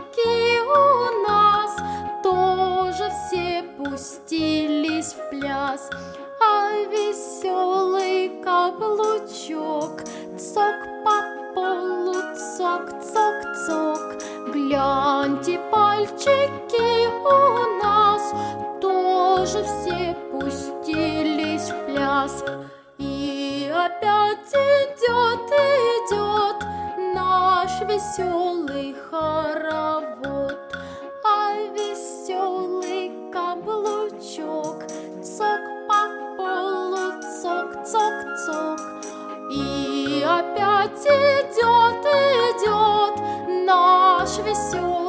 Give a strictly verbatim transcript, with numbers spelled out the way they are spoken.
у нас тоже все пустились в пляс, а веселый каблучок цок по полу, цок, цок, цок. Гляньте, пальчики у нас тоже все пустились в пляс. И опять идет, идет наш веселый хоровод, а веселый каблучок цок по полу, цок, цок, цок. И опять идет, идет наш веселый